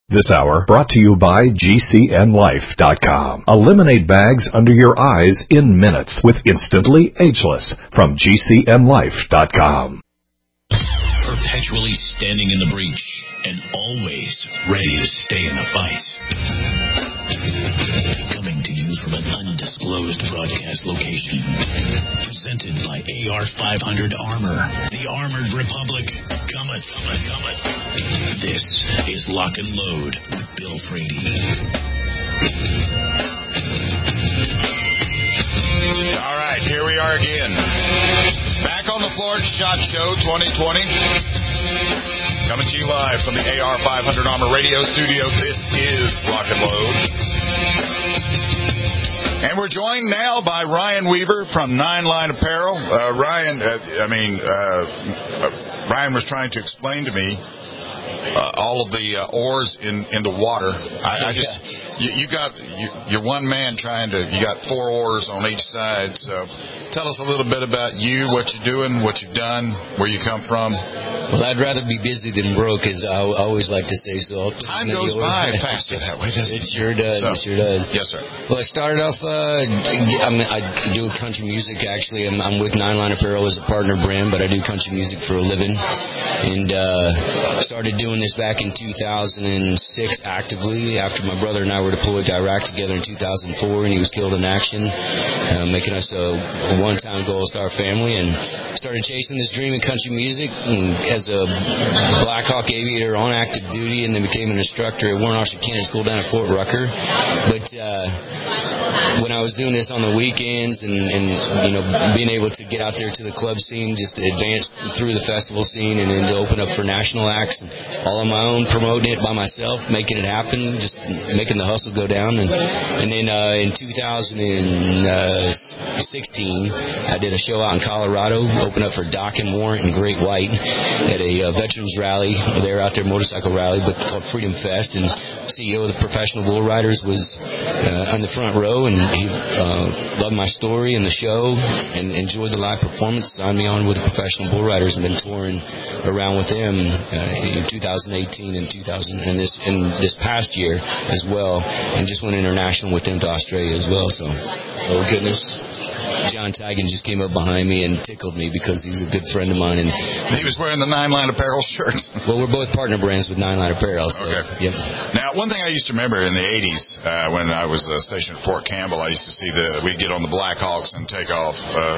This hour brought to you by GCNLife.com. Eliminate bags under your eyes in minutes with Instantly Ageless from GCNLife.com. Perpetually standing in the breach and always ready to stay in the fight. Coming to you from an undisclosed broadcast location. Presented by AR-500 Armor. The Armored Republic. Cometh. This is Lock and Load with Bill Frady. All right, here we are again. Back on the Florida SHOT Show 2020. Coming to you live from the AR-500 Armor Radio Studio. This is Lock and Load. And we're joined now by Ryan Weaver from Nine Line Apparel. Ryan was trying to explain to me all of the oars in the water. You're one man you got 4 oars on each side. So tell us a little bit about you, what you're doing, what you've done, where you come from. Well, I'd rather be busy than broke, as I always like to say. So time goes by faster that way, doesn't it? It sure does. It sure does. Yes, sir. Well, I started off. I do country music. Actually, I'm with Nine Line Apparel as a partner brand, but I do country music for a living, and started doing this back in 2006 actively after my brother and I were deployed to Iraq together in 2004, and he was killed in action, making us a one-time Gold Star family, and started chasing this dream in country music. And as a Black Hawk aviator on active duty, and then became an instructor at Warren Officer Candidate School down at Fort Rucker. But when I was doing this on the weekends and being able to get out there to the club scene, just to advance through the festival scene, and then to open up for national acts, and all on my own, promoting it by myself, making it happen, just making the hustle go down. And then in 2016, I did a show out in Colorado, opened up for Doc and Warrant and Great White at a veterans rally. They're out there, motorcycle rally, but called Freedom Fest. And CEO of the Professional Bull Riders was on the front row, and he loved my story and the show and enjoyed the live performance. Signed me on with the Professional Bull Riders and been touring around with them in 2018 and this past year as well, and just went international with them to Australia as well. So, oh goodness. John Tigan just came up behind me and tickled me because he's a good friend of mine. And he was wearing the Nine Line Apparel shirts. Well, we're both partner brands with Nine Line Apparel. So, okay. Yep. Now, one thing I used to remember in the 80s when I was stationed at Fort Campbell, I used to see we'd get on the Black Hawks and take off.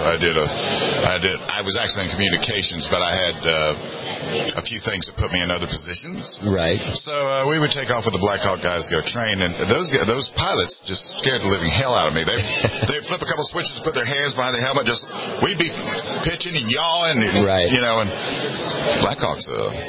I was actually in communications, but I had a few things that put me in other positions. Right. So we would take off with the Black Hawk guys to go train, and those pilots just scared the living hell out of me. They'd flip a couple switches, put their hands behind the helmet, we'd be pitching and yawing, and, right. And Black Hawk's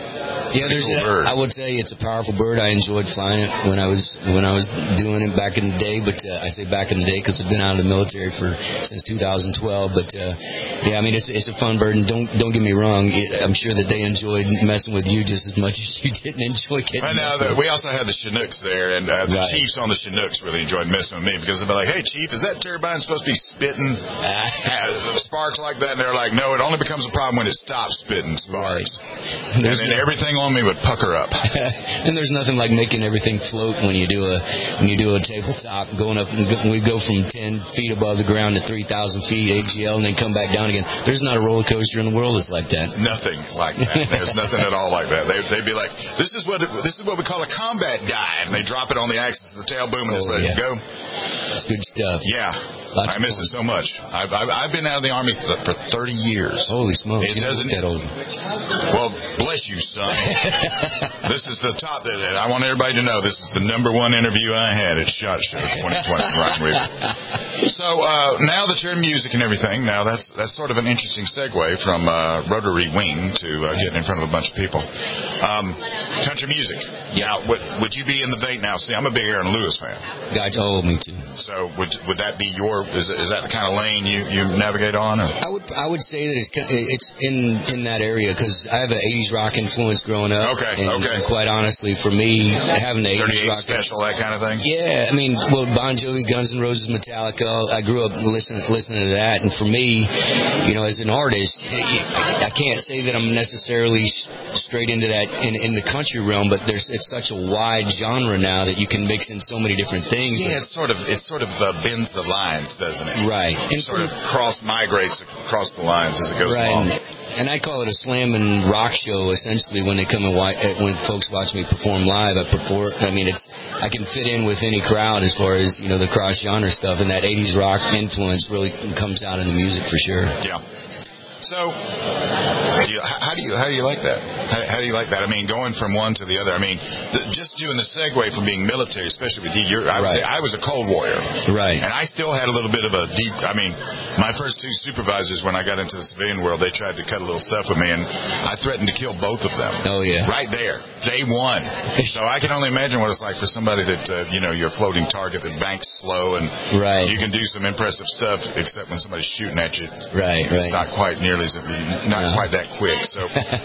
I would say it's a powerful bird. I enjoyed flying it when I was doing it back in the day, but I say back in the day because I've been out of the military since 2012. But it's a fun bird, and don't get me wrong, I'm sure that they enjoyed messing with you just as much as you didn't enjoy getting. Right now, we also had the Chinooks there, and the Chiefs on the Chinooks really enjoyed messing with me because they'd be like, "Hey, Chief, is that turbine supposed to be spitting sparks like that?" And they're like, "No, it only becomes a problem when it stops spitting sparks." Right. And then everything on me would pucker up. And there's nothing like making everything float when you do a tabletop, going up. We go from 10 feet above the ground to 3,000 feet AGL, and then come back down again. There's not a roller coaster in the world that's like that. Nothing like that. There's nothing at all like that. They'd be like, "This is what we call a combat dive," and they drop it on the axis of the tail boom and just let it go. It's good stuff. Yeah. I miss it so much. I've been out of the Army for 30 years. Holy smokes! It doesn't that old. Well, bless you, son. This is the top. I want everybody to know this is the #1 interview I had at SHOT Show 2020. Ryan Weaver. So now that you're in music and everything, now that's sort of an interesting segue from Rotary Wing to getting in front of a bunch of people. Country music. Yeah. Would you be in the vein now? See, I'm a big Aaron Lewis fan. God, me too. So would that be is that the kind of lane lane you navigate on? Or? I would say that it's in that area because I have an 80s rock influence growing up. Okay. And quite honestly, for me, having the 80s rock special, that kind of thing. Yeah, I mean, well, Bon Jovi, Guns N' Roses, Metallica. I grew up listening to that, and for me, as an artist, I can't say that I'm necessarily straight into that in the country realm, but it's such a wide genre now that you can mix in so many different things. Yeah, it sort of bends the lines, doesn't it? Right. And sort of migrates across the lines as it goes along. And I call it a slam and rock show, essentially, when they come and when folks watch me perform live. I can fit in with any crowd as far as, the cross-genre stuff, and that 80s rock influence really comes out in the music for sure. Yeah. So, how do you like that? How do you like that? I mean, going from one to the other. I mean, just doing the segue from being military, especially with you. I was a Cold Warrior, right? And I still had a little bit of a deep. I mean, my first two supervisors when I got into the civilian world, they tried to cut a little stuff with me, and I threatened to kill both of them. Oh yeah, right there, day one. So I can only imagine what it's like for somebody that you're a floating target that banks slow, and you can do some impressive stuff, except when somebody's shooting at you. Right. It's not quite nearly quite that quick. So,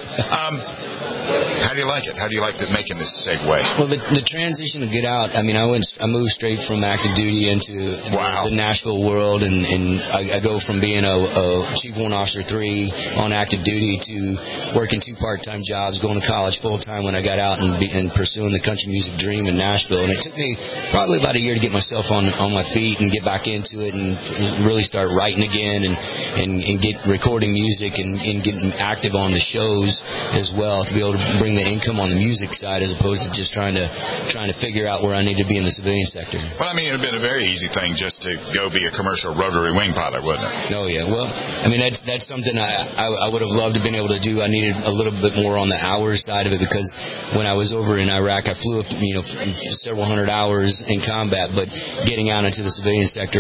how do you like it? How do you like making this segue? Well, the transition to get out. I mean, I moved straight from active duty into the Nashville world, and I go from being a Chief Warrant Officer 3 on active duty to working 2 part-time jobs, going to college full-time when I got out, and pursuing the country music dream in Nashville. And it took me probably about a year to get myself on my feet and get back into it and really start writing again and get recording music and getting active on the shows as well, to be able to bring the income on the music side as opposed to just trying to figure out where I need to be in the civilian sector. Well, I mean, it would have been a very easy thing just to go be a commercial rotary wing pilot, wouldn't it? Oh yeah. Well, I mean, that's something I would have loved to have been able to do. I needed a little bit more on the hours side of it because when I was over in Iraq, I flew several hundred hours in combat, but getting out into the civilian sector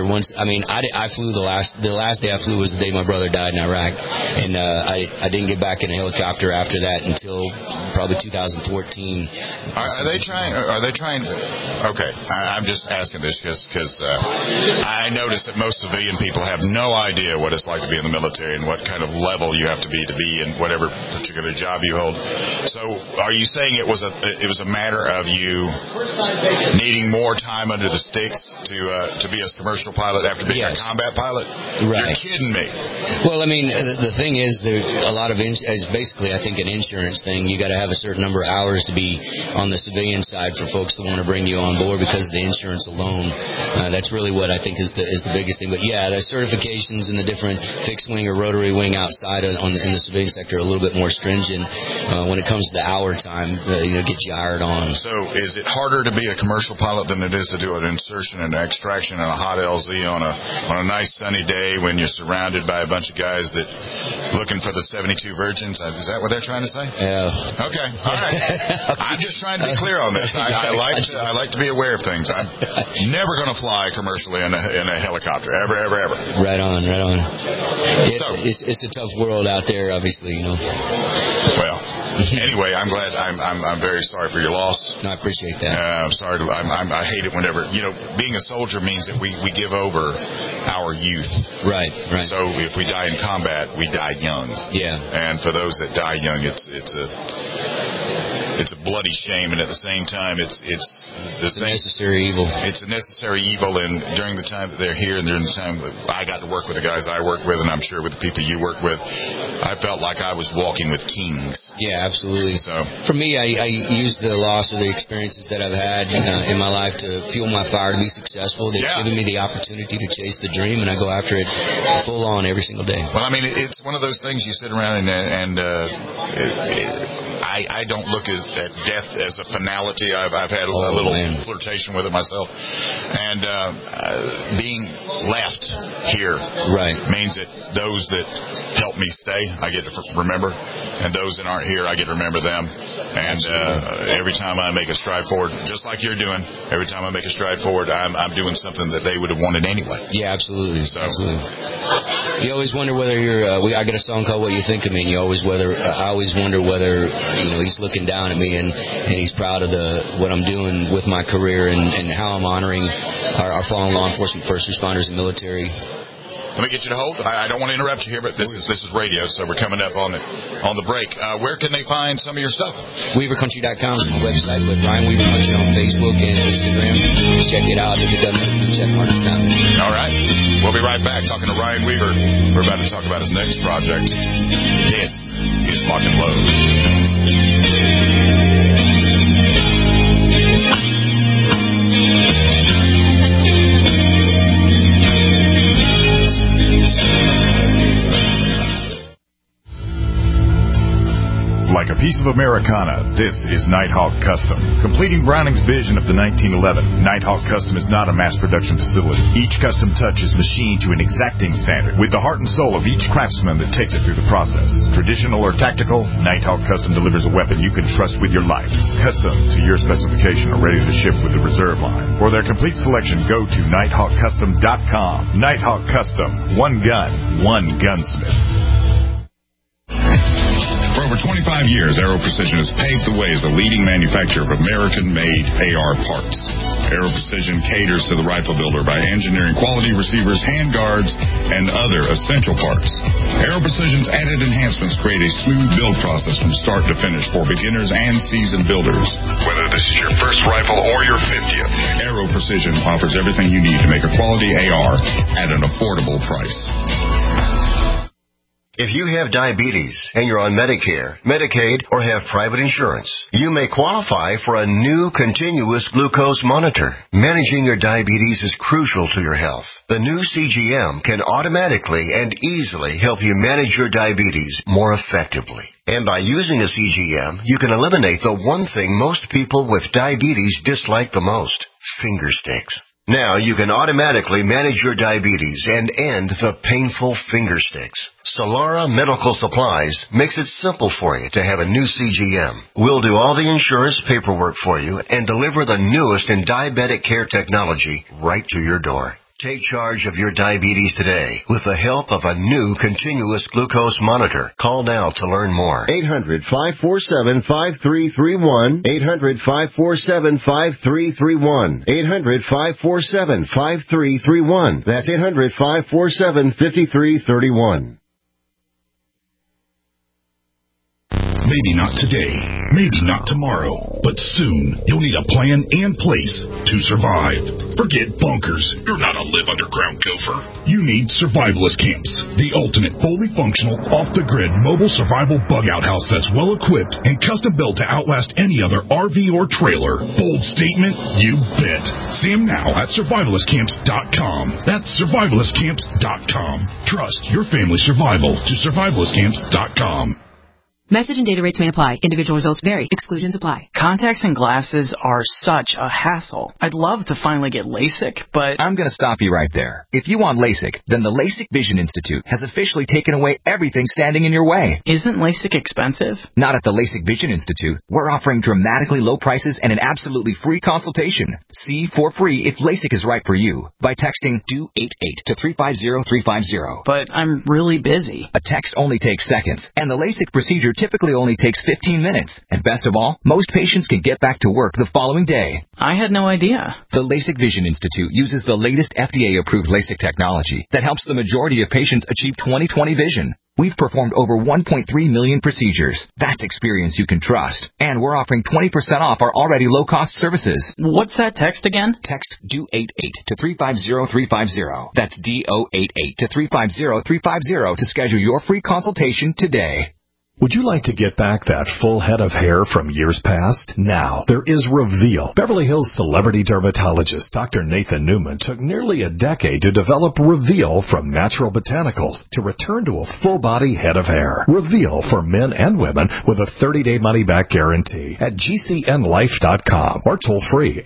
I flew the last day I flew was the day my brother died in Iraq, and I didn't get back in a helicopter after that until probably 2014. Are they trying? Okay, I'm just asking this because I noticed that most civilian people have no idea what it's like to be in the military and what kind of level you have to be in whatever particular job you hold. So, are you saying it was a matter of you needing more time under the sticks to be a commercial pilot after being a combat pilot? Right. You're kidding me. Well, I mean, the thing is, there's a lot of is basically, I think, an insurance thing. You got to have a certain number of hours to be on the civilian side for folks to want to bring you on board because of the insurance alone. That's really what I think is the biggest thing. But yeah, the certifications in the different fixed wing or rotary wing outside in the civilian sector are a little bit more stringent when it comes to the hour time. Get you hired on. So, is it harder to be a commercial pilot than it is to do an insertion and an extraction in a hot LZ on a nice sunny day when you're surrounded by a bunch of guys that looking for the 72 virgins? Is that what they're trying to say? Yeah. Okay. All right. I'm just trying to be clear on this. I like to be aware of things. I'm never going to fly commercially in a helicopter. Ever. Right on. It's a tough world out there, obviously. Well. Anyway, I'm glad. I'm very sorry for your loss. I appreciate that. I'm sorry. I hate it whenever being a soldier means that we give over our youth. Right. So if we die in combat, we die young. Yeah. And for those that die young, it's a bloody shame, and at the same time, it's a necessary evil. It's a necessary evil, and during the time that they're here, and during the time that I got to work with the guys I work with, and I'm sure with the people you work with, I felt like I was walking with kings. Yeah, absolutely. So for me, I use the loss of the experiences that I've had in my life to fuel my fire to be successful. They've given me the opportunity to chase the dream, and I go after it full on every single day. Well, I mean, it's one of those things you sit around and I don't look at death as a finality. I've had a little flirtation with it myself, and being left here means that those that help me stay, I get to remember, and those that aren't here, I get to remember them. And every time I make a stride forward, just like you're doing, every time I make a stride forward, I'm doing something that they would have wanted anyway. Yeah, absolutely. So, absolutely. You always wonder whether you're. I got a song called "What You Think of Me," and I always wonder whether he's looking down at me and he's proud of what I'm doing with my career and how I'm honoring our fallen law enforcement, first responders, and military. Let me get you to hold. I don't want to interrupt you here, but this is radio, so we're coming up on the break. Where can they find some of your stuff? WeaverCountry.com is my website, but Ryan Weaver Country on Facebook and Instagram. Just check it out. If it doesn't, check Marcus out. All right. We'll be right back talking to Ryan Weaver. We're about to talk about his next project. This is Lock and Load. Like a piece of Americana, this is Nighthawk Custom. Completing Browning's vision of the 1911, Nighthawk Custom is not a mass production facility. Each custom touch is machined to an exacting standard, with the heart and soul of each craftsman that takes it through the process. Traditional or tactical, Nighthawk Custom delivers a weapon you can trust with your life. Custom to your specification are ready to ship with the reserve line. For their complete selection, go to NighthawkCustom.com. Nighthawk Custom. One gun, one gunsmith. For over 25 years, Aero Precision has paved the way as a leading manufacturer of American-made AR parts. Aero Precision caters to the rifle builder by engineering quality receivers, handguards, and other essential parts. Aero Precision's added enhancements create a smooth build process from start to finish for beginners and seasoned builders. Whether this is your first rifle or your 50th, Aero Precision offers everything you need to make a quality AR at an affordable price. If you have diabetes and you're on Medicare, Medicaid, or have private insurance, you may qualify for a new continuous glucose monitor. Managing your diabetes is crucial to your health. The new CGM can automatically and easily help you manage your diabetes more effectively. And by using a CGM, you can eliminate the one thing most people with diabetes dislike the most: finger sticks. Now you can automatically manage your diabetes and end the painful finger sticks. Solara Medical Supplies makes it simple for you to have a new CGM. We'll do all the insurance paperwork for you and deliver the newest in diabetic care technology right to your door. Take charge of your diabetes today with the help of a new continuous glucose monitor. Call now to learn more. 800-547-5331. 800-547-5331. 800-547-5331. That's 800-547-5331. Maybe not today, maybe not tomorrow, but soon you'll need a plan and place to survive. Forget bunkers. You're not a live underground gopher. You need Survivalist Camps, the ultimate fully functional, off-the-grid mobile survival bug-out house that's well-equipped and custom-built to outlast any other RV or trailer. Bold statement? You bet. See them now at survivalistcamps.com. That's survivalistcamps.com. Trust your family's survival to survivalistcamps.com. Message and data rates may apply. Individual results vary. Exclusions apply. Contacts and glasses are such a hassle. I'd love to finally get LASIK, but I'm going to stop you right there. If you want LASIK, then the LASIK Vision Institute has officially taken away everything standing in your way. Isn't LASIK expensive? Not at the LASIK Vision Institute. We're offering dramatically low prices and an absolutely free consultation. See for free if LASIK is right for you by texting DO88 to 350350. But I'm really busy. A text only takes seconds, and the LASIK procedure typically only takes 15 minutes. And best of all, most patients can get back to work the following day. I had no idea. The LASIK Vision Institute uses the latest FDA-approved LASIK technology that helps the majority of patients achieve 20/20 vision. We've performed over 1.3 million procedures. That's experience you can trust. And we're offering 20% off our already low-cost services. What's that text again? Text DO88 to 350350. That's DO88 to 350350 to schedule your free consultation today. Would you like to get back that full head of hair from years past? Now, there is Reveal. Beverly Hills celebrity dermatologist Dr. Nathan Newman took nearly a decade to develop Reveal from natural botanicals to return to a full-body head of hair. Reveal for men and women with a 30-day money-back guarantee at GCNlife.com or toll-free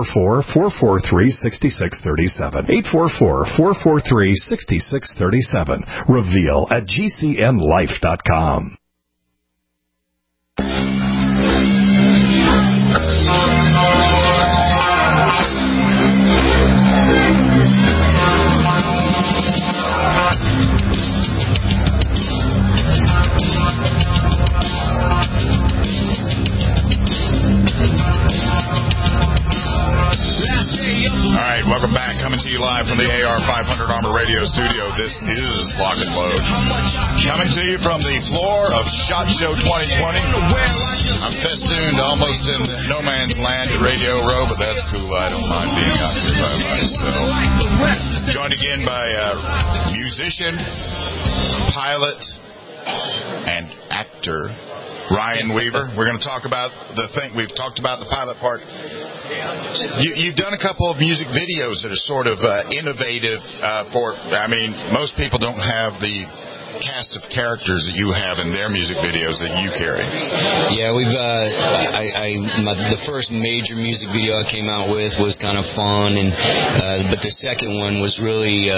844-443-6637. 844-443-6637. Reveal at GCNlife.com. back, coming to you live from the AR 500 Armor Radio studio. This is Lock and Load. Coming to you from the floor of SHOT Show 2020. I'm festooned almost in no man's land at Radio Row, but that's cool. I don't mind being out here by myself. Joined again by musician, pilot, and actor Ryan Weaver. We're going to talk about the thing. We've talked about the pilot part. You've done a couple of music videos that are sort of innovative most people don't have the cast of characters that you have in their music videos that you carry. Yeah, we've the first major music video I came out with was kind of fun, and but the second one was really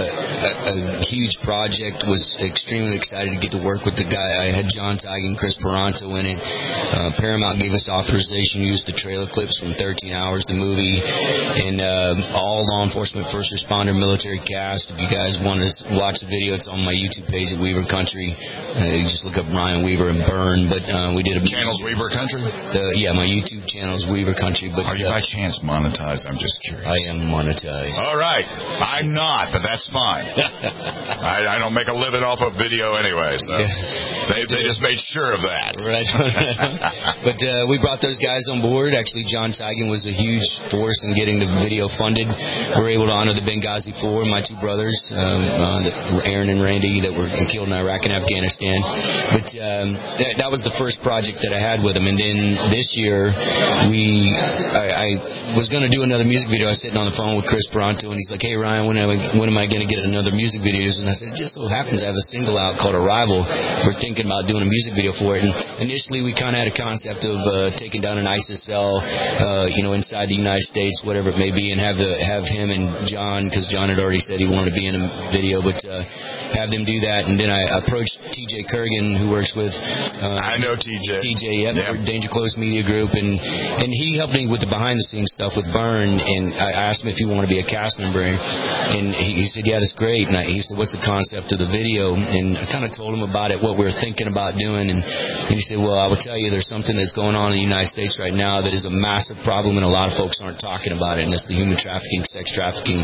a huge project. Was extremely excited to get to work with the guy. I had John Teigen, Chris Peranto in it. Paramount gave us authorization to use the trailer clips from 13 Hours, the movie, and all law enforcement, first responder, military cast. If you guys want to watch the video, it's on my YouTube page at Weaver Country. You just look up Ryan Weaver and Burn. But we did a channel's Weaver Country. My YouTube channel is Weaver Country. But are you by chance monetized? I'm just curious. I am monetized. All right, I'm not, but that's fine. I don't make a living off of video anyway, so they just made sure of that. Right. But we brought those guys on board. Actually, John Teigen was a huge force in getting the video funded. We were able to honor the Benghazi Four, my two brothers, Aaron and Randy, that were killed in Iraq and Afghanistan. But that was the first project that I had with them. And then this year, I was going to do another music video. I was sitting on the phone with Chris Peranto, and he's like, "Hey, Ryan, when am I going to get another music video?" And I said, "It just so happens I have a single out called Arrival. We're thinking about doing a music video for it." And initially, we kind of had a concept of taking down an ISIS cell, inside the United States, whatever it may be, and have him and John, because John had already said he wanted to be in a video, but have them do that. And then I approached TJ Kurgan, who works with I know TJ. Danger Close Media Group, and he helped me with the behind the scenes stuff with Burn. And I asked him if he wanted to be a cast member, and he said, "Yeah, that's great." And he said, "What's the concept of the video?" And I kind of told him about it, what we were thinking about doing, and he said, "Well, I will tell you, there's something that's going on in the United States right now that is a massive problem, and a lot of folks aren't talking about it, and it's the human trafficking, sex trafficking.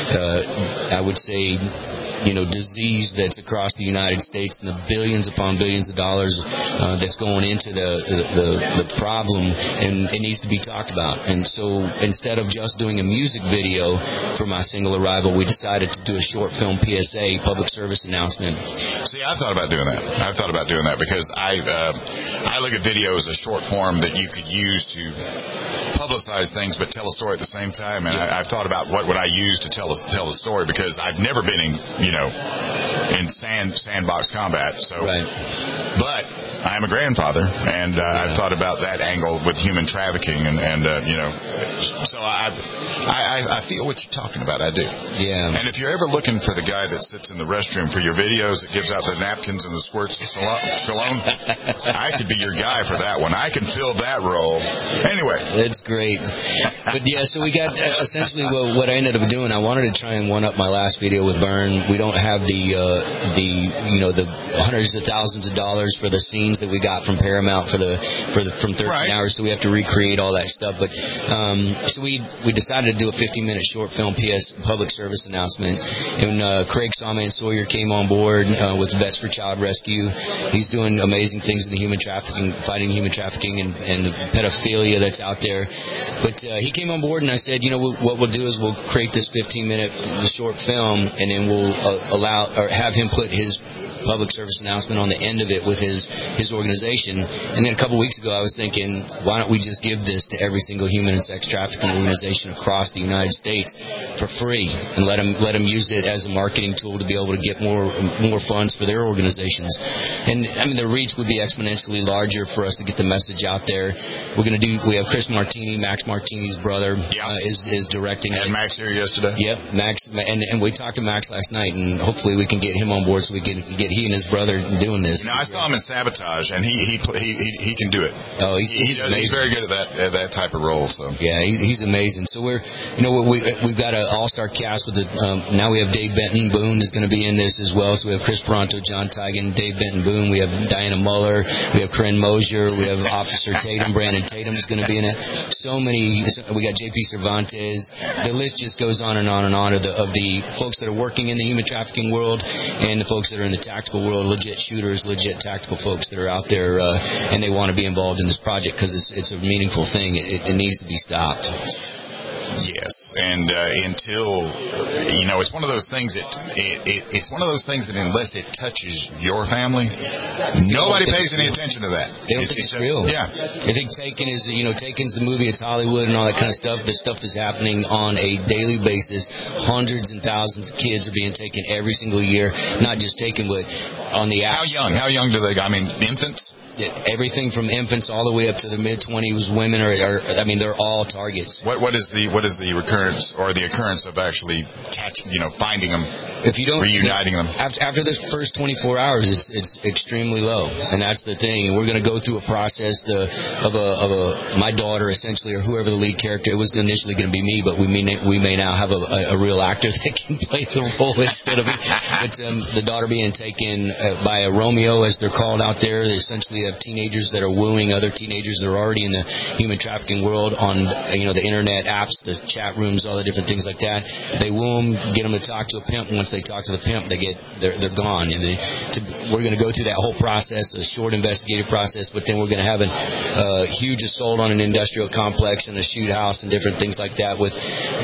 I would say, disease that's across the United States, and the billions upon billions of dollars that's going into the problem, and it needs to be talked about." And so instead of just doing a music video for my single Arrival, we decided to do a short film PSA, public service announcement. See, I've thought about doing that because I look at video as a short form that you could use to publicize things but tell a story at the same time. And I've thought about what would I use to tell the story, because I've never been in sandbox combat. So, right. But I'm a grandfather, and I've thought about that angle with human trafficking, so I feel what you're talking about. I do. Yeah. And if you're ever looking for the guy that sits in the restroom for your videos that gives out the napkins and the squirts of cologne, I could be your guy for that one. I can fill that role. Anyway. That's great. But yeah, so we got essentially what I ended up doing. I wanted to try and one up my last video with Burn. We don't have the hundreds of thousands of dollars for the scenes that we got from Paramount from 13 Hours, so we have to recreate all that stuff. But so we decided to do a 15-minute short film public service announcement. And Craig Sama and Sawyer came on board with Vets for Child Rescue. He's doing amazing things in the fighting human trafficking and pedophilia that's out there. But he came on board, and I said, what we'll do is we'll create this 15-minute short film, and then we'll have him put his public service announcement on the end of it with his organization. And then a couple weeks ago, I was thinking, why don't we just give this to every single human and sex trafficking organization across the United States for free, and let them use it as a marketing tool to be able to get more funds for their organizations. And the reach would be exponentially larger for us to get the message out there. We have Chris Martini, Max Martini's brother, is directing it. And Max here yesterday. Yep, Max, and we talked to Max last night, and hopefully we can get him on board so we can get he and his brother doing this. I saw him in Sabotage. camouflage, and he can do it. Oh, he's very good at that type of role. So yeah, he's amazing. So we've got an all-star cast with now we have Dave Benton Boone is going to be in this as well. So we have Chris Peranto, John Tigan, Dave Benton Boone. We have Diana Muller. We have Corinne Mosier. We have Officer Tatum. Brandon Tatum is going to be in it. So many. We got JP Cervantes. The list just goes on and on and on of the folks that are working in the human trafficking world and the folks that are in the tactical world, legit shooters, legit tactical folks that are out there and they want to be involved in this project because it's a meaningful thing. It needs to be stopped. Yes, and until it's one of those things that it's one of those things that unless it touches your family, nobody pays any attention to that. They don't think it's real. Yeah, I think Taken is Taken's the movie. It's Hollywood and all that kind of stuff. This stuff is happening on a daily basis. Hundreds and thousands of kids are being taken every single year. Not just taken, but on the apps. How young do they? I mean, infants. Everything from infants all the way up to the mid-20s. Women they're all targets. What is the recurrence or the occurrence of actually finding them? If you don't reuniting them after the first 24 hours, it's extremely low, and that's the thing. And we're going to go through a process of my daughter essentially, or whoever the lead character. It was initially going to be me, but we may now have a real actor that can play the role instead of me. But the daughter being taken by a Romeo, as they're called out there, they essentially have teenagers that are wooing other teenagers that are already in the human trafficking world on the internet apps, the chat rooms, all the different things like that. They woo them, get them to talk to a pimp. Once they talk to the pimp, they're gone. And we're going to go through that whole process, a short investigative process, but then we're going to have a huge assault on an industrial complex and a shoot house and different things like that. With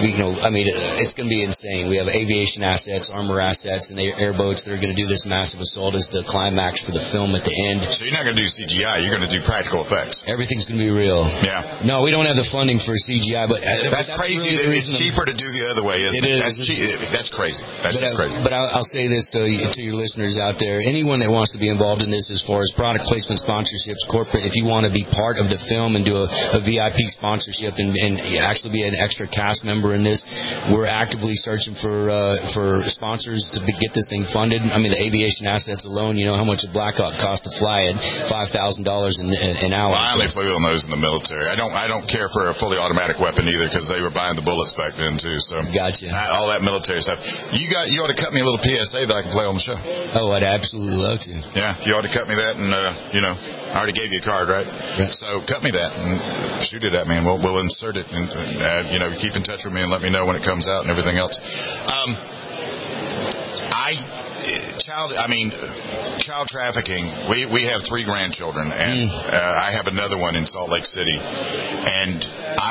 it's going to be insane. We have aviation assets, armor assets, and airboats that are going to do this massive assault as the climax for the film at the end. So you're not going to do CGI, you're going to do practical effects. Everything's going to be real. Yeah. No, we don't have the funding for CGI, but that's crazy. Really it's cheaper to do the other way, isn't it? That's crazy. That's just crazy. But I'll say this to your listeners out there: anyone that wants to be involved in this, as far as product placement, sponsorships, corporate, if you want to be part of the film and do a VIP sponsorship and actually be an extra cast member in this, we're actively searching for sponsors to get this thing funded. I mean, the aviation assets alone, you know how much a Black Hawk cost to fly it. $5,000 an hour. Well, I only flew on those in the military. I don't care for a fully automatic weapon either because they were buying the bullets back then too. So gotcha. All that military stuff. You ought to cut me a little PSA that I can play on the show. Oh, I'd absolutely love to. Yeah, you ought to cut me that, and I already gave you a card, right? Yeah. So cut me that and shoot it at me, and we'll insert it, and keep in touch with me and let me know when it comes out and everything else. Child trafficking. We have 3 grandchildren, and I have another one in Salt Lake City, and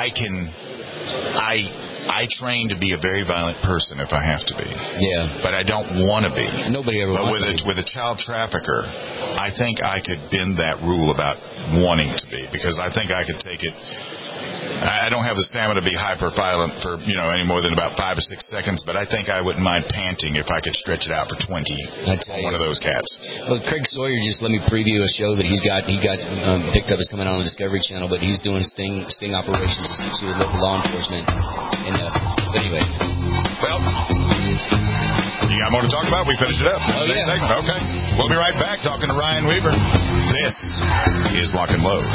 I train to be a very violent person if I have to be. Yeah. But I don't want to be. Nobody ever wants to be. With a child trafficker, I think I could bend that rule about wanting to be, because I think I could take it. I don't have the stamina to be hyper-violent for, any more than about 5 or 6 seconds, but I think I wouldn't mind panting if I could stretch it out for 20 on one of those cats. Well, Craig Sawyer just let me preview a show that he got picked up as coming on the Discovery Channel, but he's doing sting operations with local law enforcement. And, but anyway. Well, you got more to talk about? We finished it up. Oh, yeah. Next segment. Okay. We'll be right back talking to Ryan Weaver. This is Lock and Load.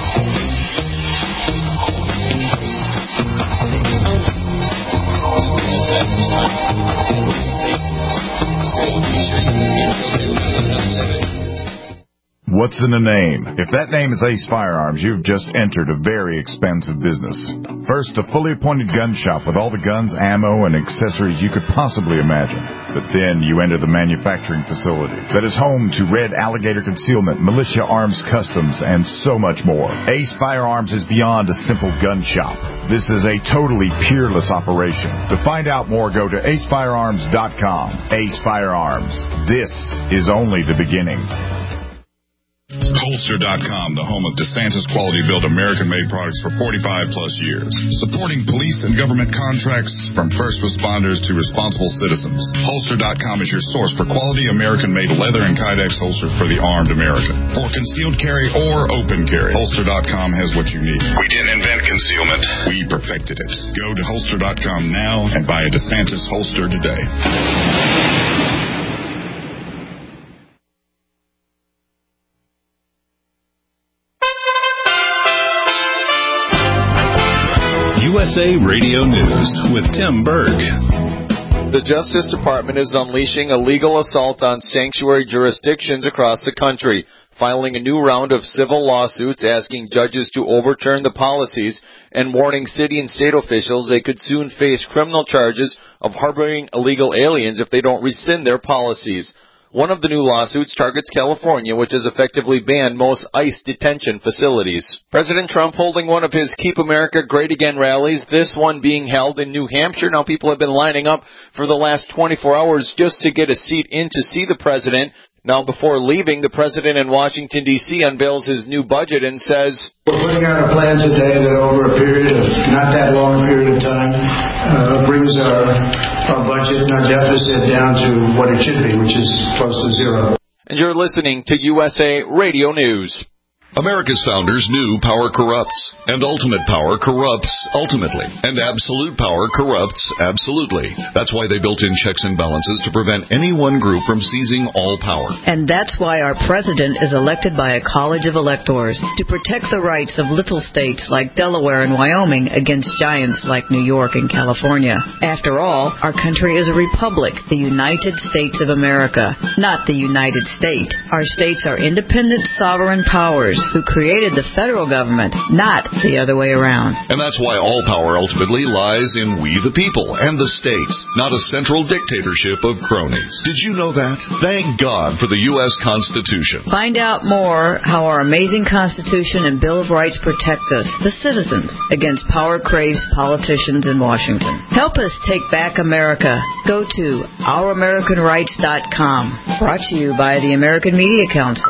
What's in a name? If that name is Ace Firearms, you've just entered a very expensive business. First, a fully appointed gun shop with all the guns, ammo, and accessories you could possibly imagine. But then you enter the manufacturing facility that is home to Red Alligator Concealment, Militia Arms Customs, and so much more. Ace Firearms is beyond a simple gun shop. This is a totally peerless operation. To find out more, go to acefirearms.com. Ace Firearms. This is only the beginning. Holster.com, the home of DeSantis quality-built American-made products for 45-plus years. Supporting police and government contracts from first responders to responsible citizens. Holster.com is your source for quality American-made leather and Kydex holsters for the armed American. For concealed carry or open carry, Holster.com has what you need. We didn't invent concealment. We perfected it. Go to Holster.com now and buy a DeSantis holster today. USA Radio News with Tim Berg. The Justice Department is unleashing a legal assault on sanctuary jurisdictions across the country, filing a new round of civil lawsuits asking judges to overturn the policies and warning city and state officials they could soon face criminal charges of harboring illegal aliens if they don't rescind their policies. One of the new lawsuits targets California, which has effectively banned most ICE detention facilities. President Trump holding one of his Keep America Great Again rallies, this one being held in New Hampshire. Now, people have been lining up for the last 24 hours just to get a seat in to see the president. Now, before leaving, the president in Washington, D.C. unveils his new budget and says, "We're putting out a plan today that over a period of not that long a period of time brings our budget and our deficit down to what it should be, which is close to zero." And you're listening to USA Radio News. America's founders knew power corrupts, and ultimate power corrupts ultimately, and absolute power corrupts absolutely. That's why they built in checks and balances to prevent any one group from seizing all power. And that's why our president is elected by a college of electors to protect the rights of little states like Delaware and Wyoming against giants like New York and California. After all, our country is a republic, the United States of America, not the United States. Our states are independent sovereign powers who created the federal government, not the other way around. And that's why all power ultimately lies in we the people and the states, not a central dictatorship of cronies. Did you know that? Thank God for the U.S. Constitution. Find out more how our amazing Constitution and Bill of Rights protect us, the citizens, against power-crazed politicians in Washington. Help us take back America. Go to ouramericanrights.com. Brought to you by the American Media Council.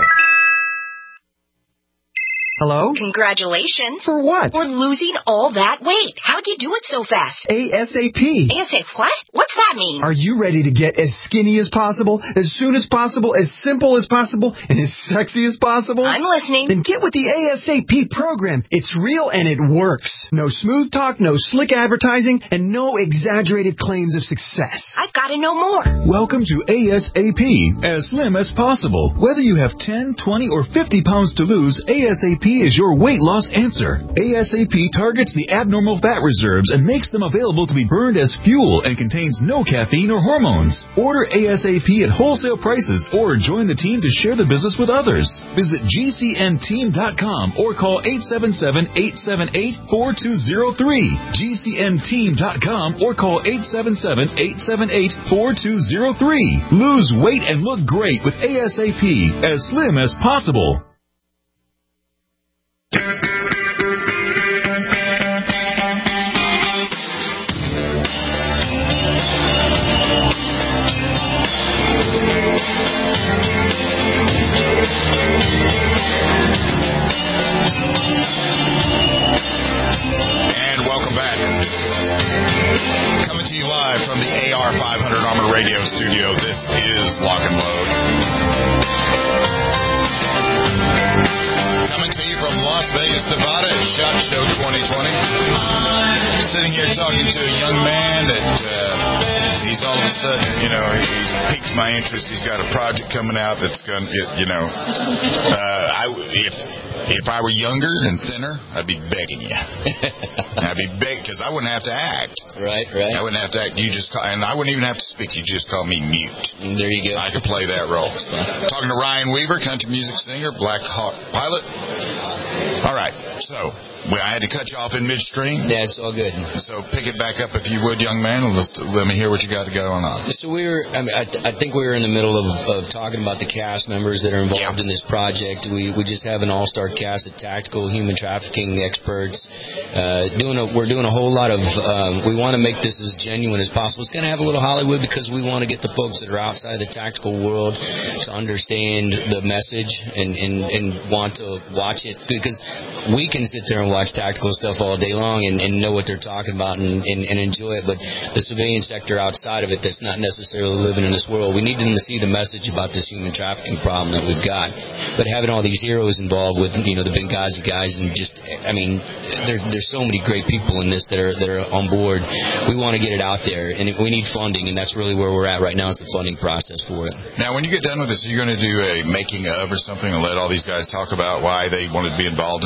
Hello? Congratulations. For what? For losing all that weight. How'd you do it so fast? ASAP. ASAP what? What's that mean? Are you ready to get as skinny as possible, as soon as possible, as simple as possible, and as sexy as possible? I'm listening. Then get with the ASAP program. It's real and it works. No smooth talk, no slick advertising, and no exaggerated claims of success. I've got to know more. Welcome to ASAP, as slim as possible. Whether you have 10, 20, or 50 pounds to lose, ASAP is your weight loss answer. ASAP targets the abnormal fat reserves and makes them available to be burned as fuel and contains no caffeine or hormones. Order ASAP at wholesale prices or join the team to share the business with others. Visit GCNteam.com or call 877-878-4203. GCNteam.com or call 877-878-4203. Lose weight and look great with ASAP, as slim as possible. From the AR500 Armor Radio Studio, this is Lock and Load. Coming to you from Las Vegas, Nevada at SHOT Show 2020. Sitting here talking to a young man that he's all of a sudden, he's piqued my interest. He's got a project coming out that's going to, if I were younger and thinner, I'd be begging you. I'd be begging because I wouldn't have to act. Right. I wouldn't have to act. And I wouldn't even have to speak. You just call me mute. There you go. I could play that role. Talking to Ryan Weaver, country music singer, Black Hawk pilot. All right. So I had to cut you off in midstream. Yeah, it's all good. So pick it back up if you would, young man. Let me hear what you got going on. So I think we were in the middle of talking about the cast members that are involved in this project. We just have an all-star cast of tactical human trafficking experts. We're doing a whole lot of. We want to make this as genuine as possible. It's going to have a little Hollywood because we want to get the folks that are outside the tactical world to understand the message and want to watch it, because we can sit there and watch tactical stuff all day long and know what they're talking about and enjoy it, but the civilian sector outside of it that's not necessarily living in this world, we need them to see the message about this human trafficking problem that we've got. But having all these heroes involved with the Benghazi guys, and just there's so many great people in this that are on board. We want to get it out there, and we need funding, and that's really where we're at right now, is the funding process for it. Now, when you get done with this, are you going to do a making of or something and let all these guys talk about why they wanted to be involved in this project?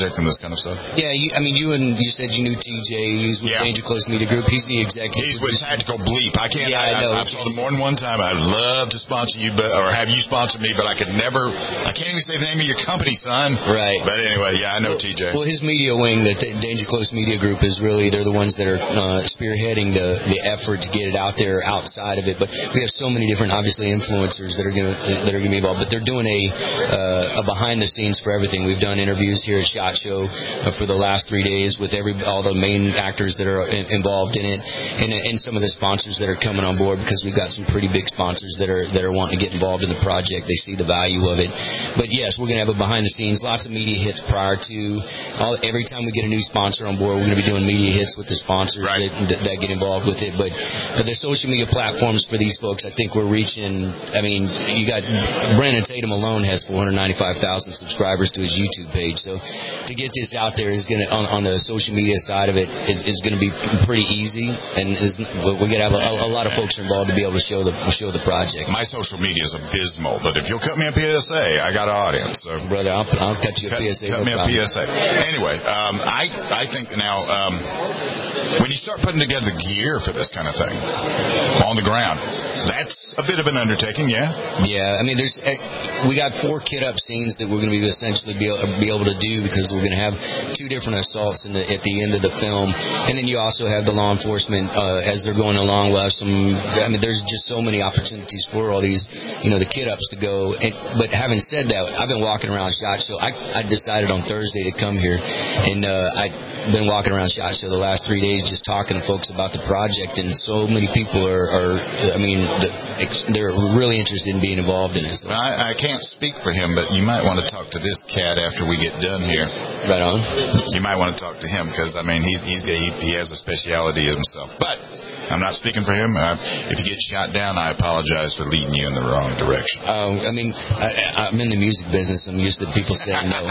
project and this kind of stuff? Yeah, you said you knew TJ. He's with Danger Close Media Group. He's the executive. He's with Tactical Bleep. I can't. Yeah, I know. I've told him more than one time I'd love to sponsor you, or have you sponsor me, but I could never. I can't even say the name of your company, son. Right. But anyway, I know TJ. Well, his media wing, the Danger Close Media Group, is really they're the ones that are spearheading the effort to get it out there outside of it. But we have so many different, obviously, influencers that are going to be involved. But they're doing a behind the scenes for everything. We've done interviews here at SHOT Show for the last 3 days with all the main actors that are involved in it, and some of the sponsors that are coming on board, because we've got some pretty big sponsors that are wanting to get involved in the project. They see the value of it. But yes, we're going to have a behind the scenes, lots of media hits prior to. Every time we get a new sponsor on board, we're going to be doing media hits with the sponsors that get involved with it. But the social media platforms for these folks, I think we're reaching. I mean, you got Brandon Tatum alone has 495,000 subscribers to his YouTube page. So to get this out there is going to on the social media side of it is going to be pretty easy, and we're going to have a lot of folks involved to be able to show the project. My social media is abysmal, but if you'll cut me a PSA, I got an audience. So brother, I'll cut you a PSA. Cut me a PSA. Anyway, I think now when you start putting together the gear for this kind of thing on the ground, that's a bit of an undertaking, yeah. Yeah, I mean, we got 4 kit up scenes that we're going to be essentially be able to do, because we're going to have 2 different assaults at the end of the film, and then you also have the law enforcement as they're going along. We'll have some. I mean, there's just so many opportunities for all these, the kit ups to go. But having said that, I've been walking around SHOT Show. I decided on Thursday to come here, and I've been walking around SHOT Show the last 3 days just talking to folks about the project, and so many people they're really interested in being involved in this. Well, I can't speak for him, but you might want to talk to this cat after we get done here. Right on. You might want to talk to him, because I mean he has a speciality himself. But I'm not speaking for him. If you get shot down, I apologize for leading you in the wrong direction. I mean, I'm in the music business. I'm used to people saying no.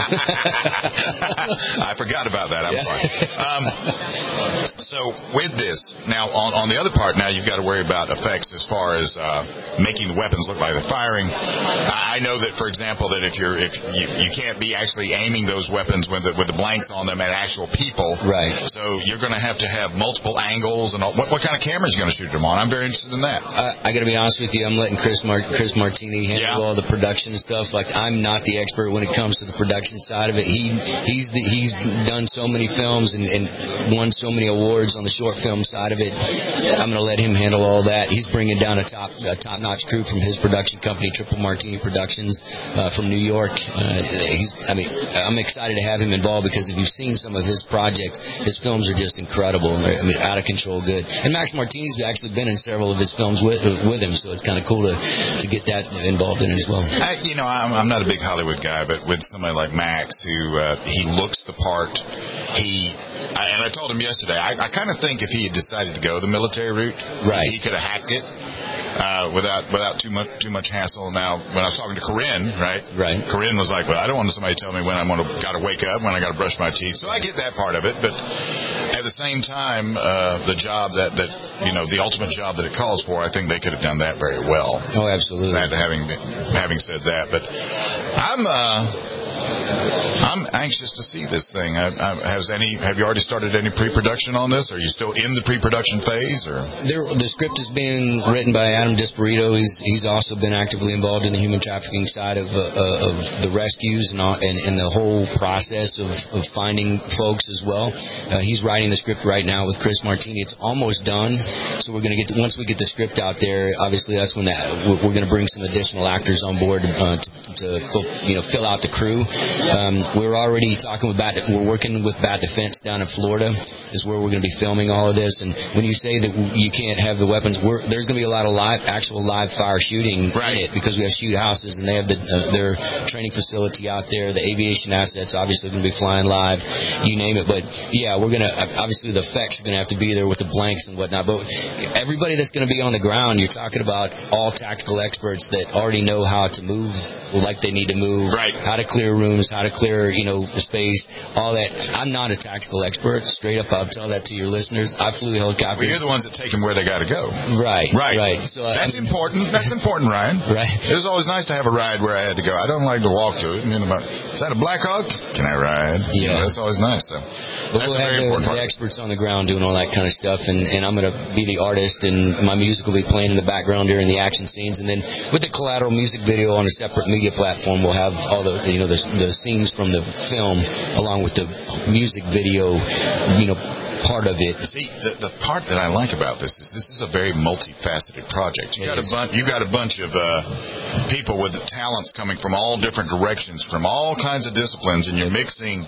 I forgot about that. I'm sorry. So with this, now on the other part, now you've got to worry about effects as far as making the weapons look like they're firing. I know that, for example, that if you can't be actually aiming those weapons with the blanks on them at actual people. Right. So you're going to have multiple angles and all. What kind of cameras are you going to shoot them on? I'm very interested in that. I got to be honest with you. I'm letting Chris Martini handle all the production stuff. Like, I'm not the expert when it comes to the production side of it. He's done so many films and won so many awards on the short film side of it. I'm going to let him handle all that. He's bringing down a top-notch crew from his production company, Triple Martini Productions, from New York. I'm excited to have him involved, because if you've seen some of his projects, his films are just incredible. I mean, out of control good. And Max Martini's actually been in several of his films with him, so it's kind of cool to get that involved in it as well. I'm not a big Hollywood guy, but with somebody like Max, who he looks the part. And I told him yesterday, I kind of think if he had decided to go the military route, he could have hacked it without too much hassle. Now, when I was talking to Corinne, right? Corinne was like, "Well, I don't want somebody to tell me when I'm got to wake up, when I got to brush my teeth." So I get that part of it, but at the same time, the job that the ultimate job that it calls for, I think they could have done that very well. Oh, absolutely. Having said that, but I'm anxious to see this thing. Have you already started any pre-production on this? Are you still in the pre-production phase? Or the script is being written by Adam Disparito. He's also been actively involved in the human trafficking side of the rescues and the whole process of finding folks as well. He's writing the script right now with Chris Martini. It's almost done, so we're going to once we get the script out there, obviously that's when we're going to bring some additional actors on board to fill out the crew. We're already talking with we're working with Bat Defense down in Florida, is where we're going to be filming all of this. And when you say that you can't have the weapons, there's going to be a lot of actual live fire shooting in it, because we have shoot houses and they have their training facility out there. The aviation assets obviously going to be flying live, you name it. But yeah, we're going to obviously the effects are going to have to be there with the blanks and whatnot. But everybody that's going to be on the ground, you're talking about all tactical experts that already know how to move like they need to move, how to clear rooms, knows how to clear, the space, all that. I'm not a tactical expert. Straight up, I'll tell that to your listeners. I flew helicopters. Well, you're the ones that take them where they got to go. Right. So that's important. That's important, Ryan. Right. It was always nice to have a ride where I had to go. I don't like to walk to it. Is that a Black Hawk? Can I ride? Yeah. That's always nice. So we'll have the experts on the ground doing all that kind of stuff, and I'm going to be the artist, and my music will be playing in the background during the action scenes, and then with the collateral music video on a separate media platform, we'll have all the the scenes from the film along with the music video, part of it. See, the part that I like about this is a very multifaceted project. You got a bunch of people with talents coming from all different directions, from all kinds of disciplines, and you're mixing.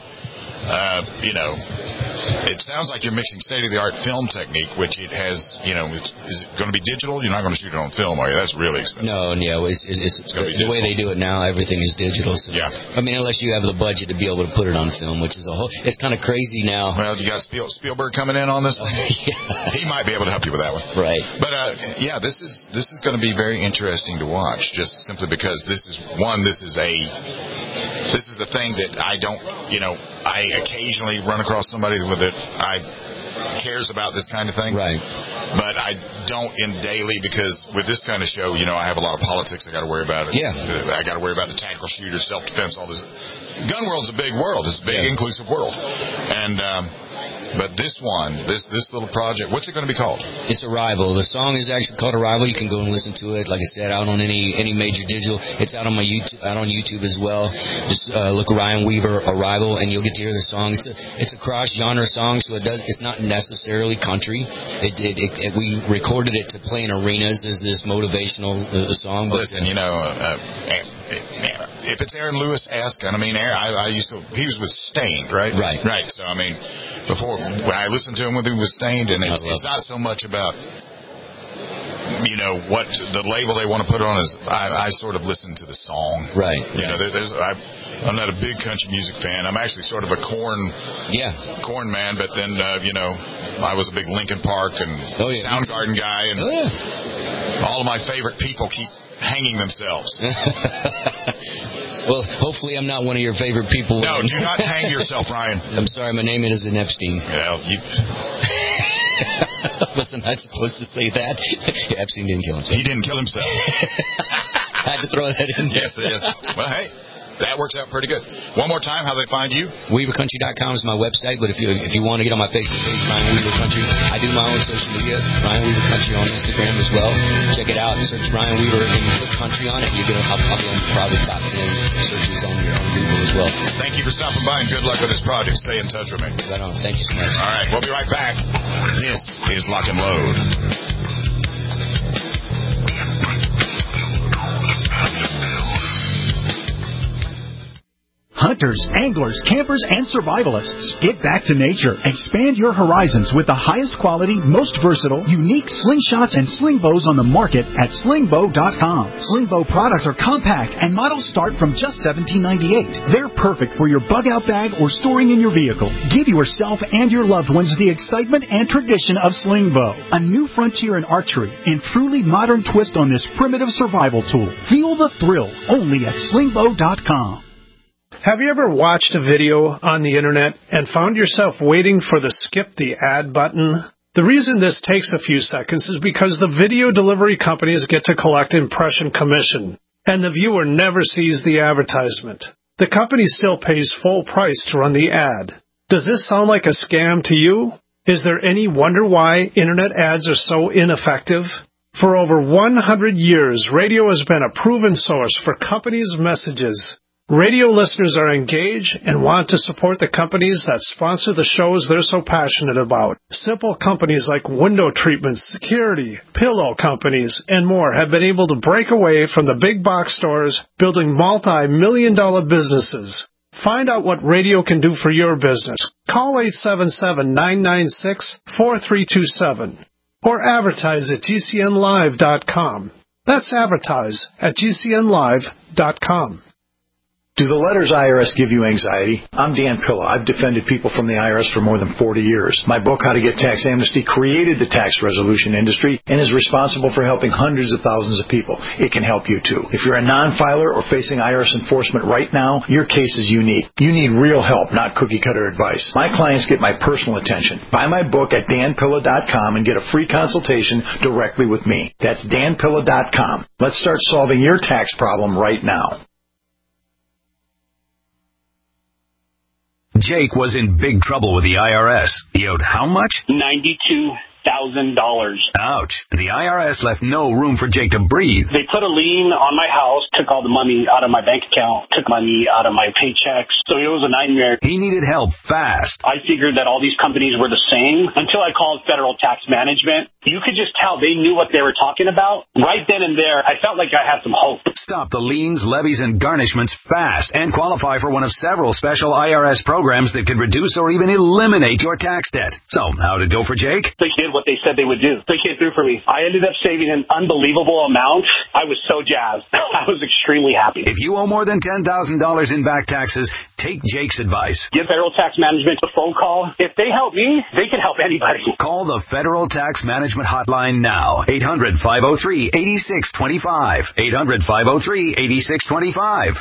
It sounds like you're mixing state-of-the-art film technique, which it has. Is it going to be digital? You're not going to shoot it on film, are you? That's really expensive. No, it's the way they do it now. Everything is digital. So, yeah. Unless you have the budget to be able to put it on film, which is it's kind of crazy now. Well, you got Spielberg coming in on this one. Yeah. He might be able to help you with that one. Right. But this is going to be very interesting to watch, just simply because this is a thing that I don't. I occasionally run across somebody with it. Cares about this kind of thing. Right. But I don't in daily, because with this kind of show, I have a lot of politics I got to worry about. Yeah. I got to worry about the tactical shooter, self-defense, all this. Gun world's a big world. It's a big, inclusive world. And, but this one, this little project, what's it going to be called? It's Arrival. The song is actually called Arrival. You can go and listen to it. Like I said, out on any major digital. It's out on YouTube as well. Just look Ryan Weaver Arrival, and you'll get to hear the song. It's a cross genre song, so it's not necessarily country. We recorded it to play in arenas as this motivational song. But listen, if it's Aaron Lewis-esque, and he was with Stained, right? Right. So before, when I listened to him when he was Stained, and it's not so much about what the label they want to put on is. I sort of listen to the song. Right. I'm not a big country music fan. I'm actually sort of a Korn man, but then I was a big Linkin Park and Soundgarden guy, and all of my favorite people keep hanging themselves. Well, hopefully I'm not one of your favorite people. No, do not hang yourself, Ryan. I'm sorry, my name isn't Epstein. Yeah, Wasn't I supposed to say that? Epstein didn't kill himself. He didn't kill himself. I had to throw that in there. Yes. Well, hey. That works out pretty good. One more time, how they find you? WeaverCountry.com is my website, but if you want to get on my Facebook page, Ryan Weaver Country, I do my own social media, Ryan Weaver Country on Instagram as well. Check it out. Search Ryan Weaver and put country on it. I'll be on probably top 10 searches on Google as well. Thank you for stopping by, and good luck with this project. Stay in touch with me. Right on. Thank you so much. All right, we'll be right back. This is Lock and Load. Hunters, anglers, campers, and survivalists. Get back to nature. Expand your horizons with the highest quality, most versatile, unique slingshots and sling bows on the market at slingbow.com. Slingbow products are compact and models start from just $17.98. They're perfect for your bug-out bag or storing in your vehicle. Give yourself and your loved ones the excitement and tradition of Slingbow, a new frontier in archery and truly modern twist on this primitive survival tool. Feel the thrill only at slingbow.com. Have you ever watched a video on the internet and found yourself waiting for the skip the ad button? The reason this takes a few seconds is because the video delivery companies get to collect impression commission, and the viewer never sees the advertisement. The company still pays full price to run the ad. Does this sound like a scam to you? Is there any wonder why internet ads are so ineffective? For over 100 years, radio has been a proven source for companies' messages. Radio listeners are engaged and want to support the companies that sponsor the shows they're so passionate about. Simple companies like window treatments, security, pillow companies, and more have been able to break away from the big box stores, building multi-million-dollar businesses. Find out what radio can do for your business. Call 877-996-4327 or advertise at GCNlive.com. That's advertise at GCNlive.com. Do the letters IRS give you anxiety? I'm Dan Pilla. I've defended people from the IRS for more than 40 years. My book, How to Get Tax Amnesty, created the tax resolution industry and is responsible for helping hundreds of thousands of people. It can help you too. If you're a non-filer or facing IRS enforcement right now, your case is unique. You need real help, not cookie-cutter advice. My clients get my personal attention. Buy my book at danpilla.com and get a free consultation directly with me. That's danpilla.com. Let's start solving your tax problem right now. Jake was in big trouble with the IRS. He owed how much? $92,000. Ouch. The IRS left no room for Jake to breathe. They put a lien on my house, took all the money out of my bank account, took money out of my paychecks. So it was a nightmare. He needed help fast. I figured that all these companies were the same until I called Federal Tax Management. You could just tell they knew what they were talking about. Right then and there, I felt like I had some hope. Stop the liens, levies, and garnishments fast and qualify for one of several special IRS programs that could reduce or even eliminate your tax debt. So, how did it go for Jake? They did what they said they would do. They came through for me. I ended up saving an unbelievable amount. I was so jazzed. I was extremely happy. If you owe more than $10,000 in back taxes, take Jake's advice. Give Federal Tax Management a phone call. If they help me, they can help anybody. Call the Federal Tax Management Hotline now. 800-503-8625. 800-503-8625.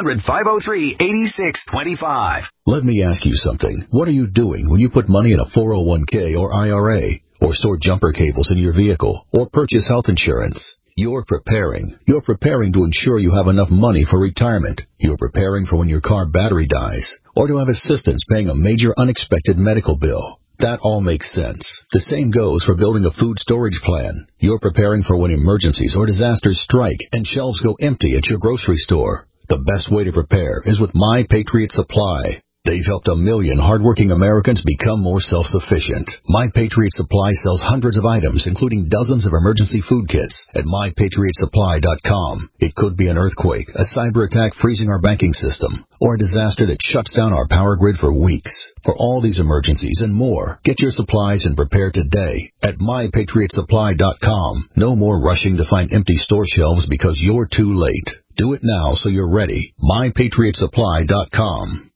800-503-8625. Let me ask you something. What are you doing when you put money in a 401k or IRA, or store jumper cables in your vehicle, or purchase health insurance? You're preparing. You're preparing to ensure you have enough money for retirement. You're preparing for when your car battery dies, or to have assistance paying a major unexpected medical bill. That all makes sense. The same goes for building a food storage plan. You're preparing for when emergencies or disasters strike and shelves go empty at your grocery store. The best way to prepare is with My Patriot Supply. They've helped 1 million hardworking Americans become more self-sufficient. My Patriot Supply sells hundreds of items, including dozens of emergency food kits at MyPatriotSupply.com. It could be an earthquake, a cyber attack freezing our banking system, or a disaster that shuts down our power grid for weeks. For all these emergencies and more, get your supplies and prepare today at MyPatriotSupply.com. No more rushing to find empty store shelves because you're too late. Do it now so you're ready. MyPatriotSupply.com.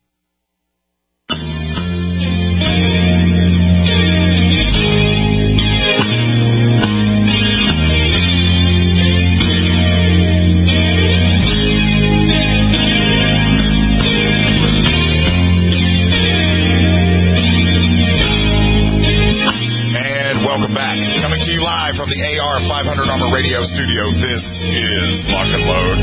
Welcome back. Coming to you live from the AR 500 Armor Radio studio, this is Lock and Load.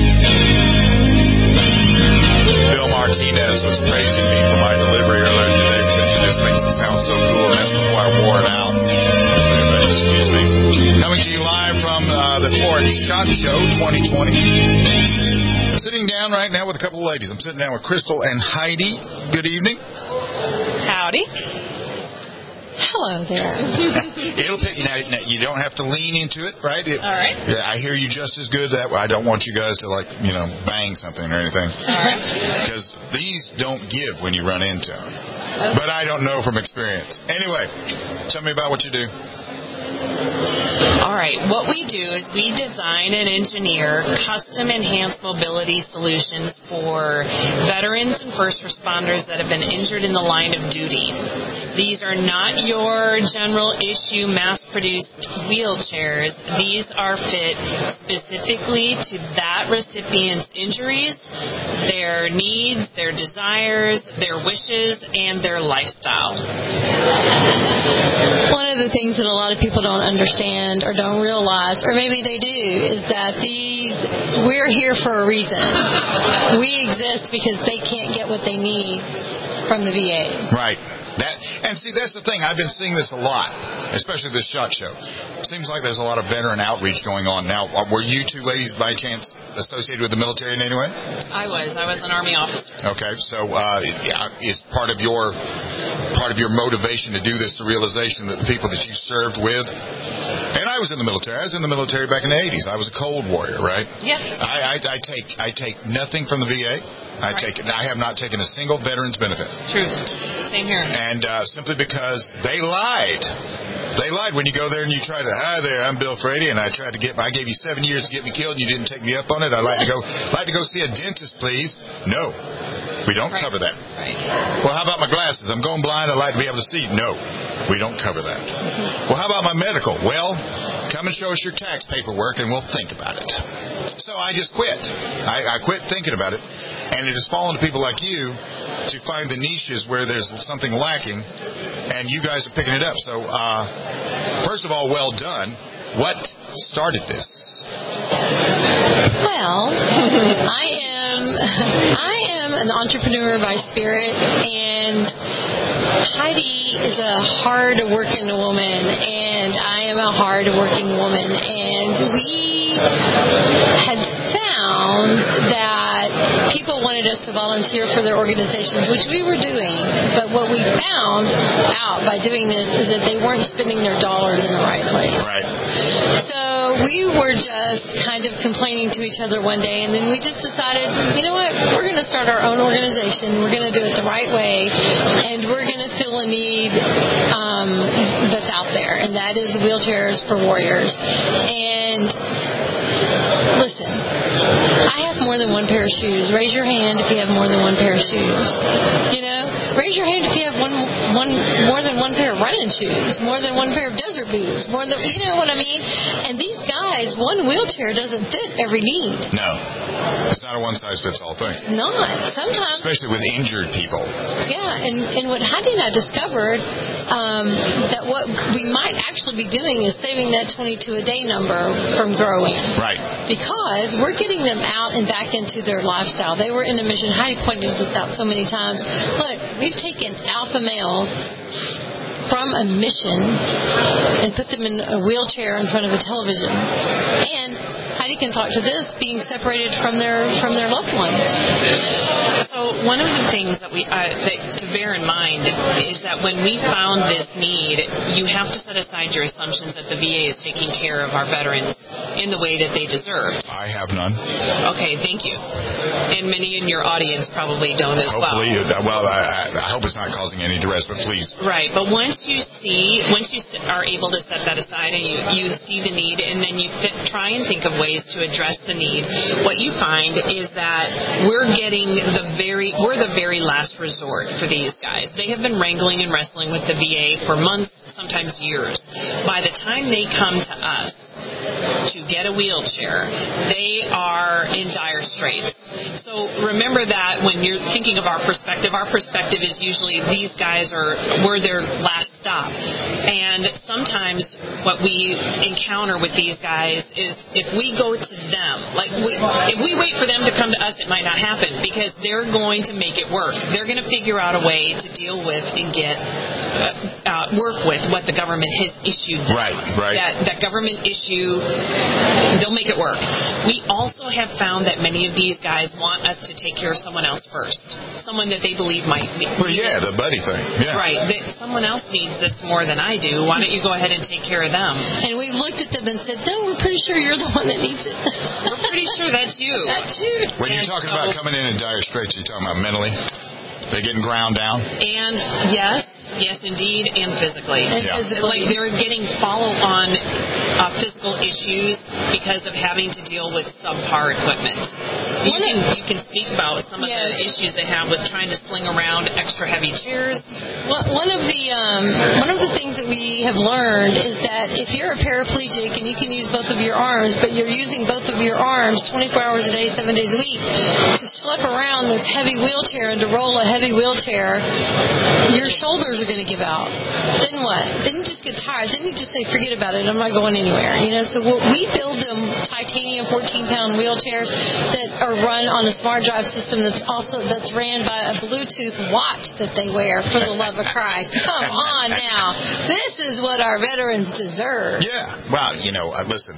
Bill Martinez was praising me for my delivery earlier today because he just thinks it sounds so cool, and that's before I wore it out. So, excuse me. Coming to you live from the Ford SHOT Show 2020. I'm sitting down right now with a couple of ladies. I'm sitting down with Crystal and Heidi. Good evening. Howdy. Hello there. It'll pick you now. You don't have to lean into it, right? All right. Yeah, I hear you just as good that way. I don't want you guys to bang something or anything. All right. Because these don't give when you run into them. Okay. But I don't know from experience. Anyway, tell me about what you do. All right. What we do is we design and engineer custom enhanced mobility solutions for veterans and first responders that have been injured in the line of duty. These are not your general issue mass-produced wheelchairs. These are fit specifically to that recipient's injuries, their needs, their desires, their wishes, and their lifestyle. One of the things that a lot of people don't understand or don't realize, or maybe they do, is that we're here for a reason. We exist because they can't get what they need from the VA. Right. That's the thing. I've been seeing this a lot, especially this SHOT Show. It seems like there's a lot of veteran outreach going on now. Were you two ladies by chance associated with the military in any way? I was an Army officer. Okay, so is part of your motivation to do this the realization that the people that you served with, and I was in the military. I was in the military back in the 80s. I was a cold warrior, right? Yeah. I take nothing from the VA. I have not taken a single veteran's benefit. Truth. Same here. And simply because they lied. They lied when you go there and you try to, hi there, I'm Bill Frady, and I gave you 7 years to get me killed, and you didn't take me up on it. I'd like to go see a dentist, please. No, we don't cover that. Right. Well, how about my glasses? I'm going blind. I'd like to be able to see. No, we don't cover that. Well, how about my medical? Well, come and show us your tax paperwork, and we'll think about it. So I just quit. I quit thinking about it, and it has fallen to people like you to find the niches where there's something lacking, and you guys are picking it up. So, first of all, well done. What started this? Well, I am an entrepreneur by spirit, and Heidi is a hard-working woman, and I am a hard-working woman, and we had found that people wanted us to volunteer for their organizations, which we were doing, but what we found out by doing this is that they weren't spending their dollars in the right place. Right. So we were just kind of complaining to each other one day, and then we just decided, you know what, we're going to start our own organization, we're going to do it the right way, and we're going to fill a need that's out there, and that is wheelchairs for warriors. And listen, I have more than one pair of shoes. Raise your hand if you have more than one pair of shoes. You know, raise your hand if you have more than one pair of running shoes, more than one pair of desert boots, more than, you know what I mean? And these guys, one wheelchair doesn't fit every need. No. It's not a one-size-fits-all thing. It's not. Sometimes. Especially with injured people. Yeah, and what Heidi and I discovered, that what we might actually be doing is saving that 22 a day number from growing. Right. Because we're getting them out and back into their lifestyle. They were in a mission. Heidi pointed this out so many times. Look, we've taken alpha males from a mission and put them in a wheelchair in front of a television. And Heidi can talk to this, being separated from their loved ones. So one of the things that to bear in mind is that when we found this need, you have to set aside your assumptions that the VA is taking care of our veterans in the way that they deserve. I have none. Okay, thank you. And many in your audience probably don't as well. Hopefully, I hope it's not causing any duress, but please. Right, but once you are able to set that aside and you see the need, and then you try and think of ways to address the need, what you find is that we're the very last resort for these guys. They have been wrangling and wrestling with the VA for months, sometimes years. By the time they come to us to get a wheelchair, they are in dire straits. So remember that when you're thinking of our perspective is usually these guys were their last stop. And sometimes what we encounter with these guys is if we go to them, if we wait for them to come to us, it might not happen because they're going to make it work. They're going to figure out a way to deal with and get work with what the government has issued. Right. That government issue, they'll make it work. We also have found that many of these guys want us to take care of someone else first. Someone that they believe might be. Well, yeah, the buddy thing. Yeah. Right. Someone else needs this more than I do. Why don't you go ahead and take care of them? And we've looked at them and said, no, we're pretty sure you're the one that needs it. We're pretty sure that's you. That's you. When you're talking about coming in dire straits, you're talking about mentally? They're getting ground down? And yes, indeed, and physically. Physically. They're getting follow-on physical issues because of having to deal with subpar equipment. You can speak about some of the issues they have with trying to sling around extra heavy chairs. Well, one of the things that we have learned is that if you're a paraplegic and you can use both of your arms, but you're using both of your arms 24 hours a day, 7 days a week, to schlep around this heavy wheelchair and to roll a heavy wheelchair, your shoulders are going to give out. Then what? Then you just get tired. Then you just say, forget about it. I'm not going anywhere. So we build them titanium 14-pound wheelchairs that are run on a smart drive system that's ran by a Bluetooth watch that they wear, for the love of Christ. Come on now. This is what our veterans deserve. Yeah. Well, listen,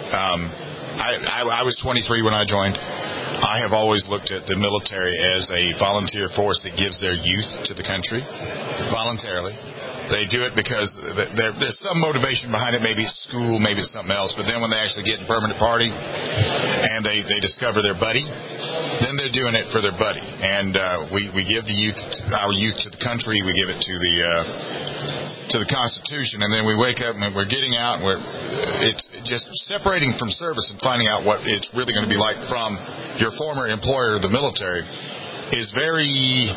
I was 23 when I joined. I have always looked at the military as a volunteer force that gives their youth to the country voluntarily. They do it because there's some motivation behind it. Maybe it's school, maybe it's something else. But then when they actually get in permanent party and they discover their buddy, then they're doing it for their buddy. And we give our youth to the country. We give it to to the Constitution, and then we wake up and we're getting out, and it's just separating from service and finding out what it's really going to be like from your former employer, the military, is very...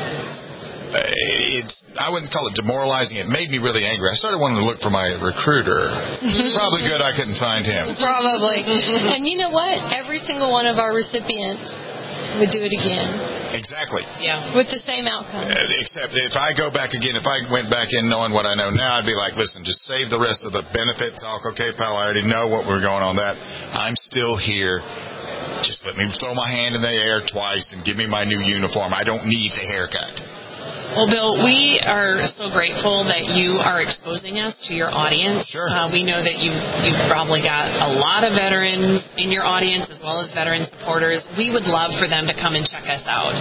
I wouldn't call it demoralizing. It made me really angry. I started wanting to look for my recruiter. Probably good I couldn't find him. Probably. And you know what? Every single one of our recipients would do it again. Exactly. Yeah. With the same outcome. Except if I go back again, if I went back in knowing what I know now, I'd be like, listen, just save the rest of the benefit talk. Okay, pal, I already know what we're going on that. I'm still here. Just let me throw my hand in the air twice and give me my new uniform. I don't need the haircut. Well, Bill, we are so grateful that you are exposing us to your audience. Sure. We know that you've probably got a lot of veterans in your audience as well as veteran supporters. We would love for them to come and check us out.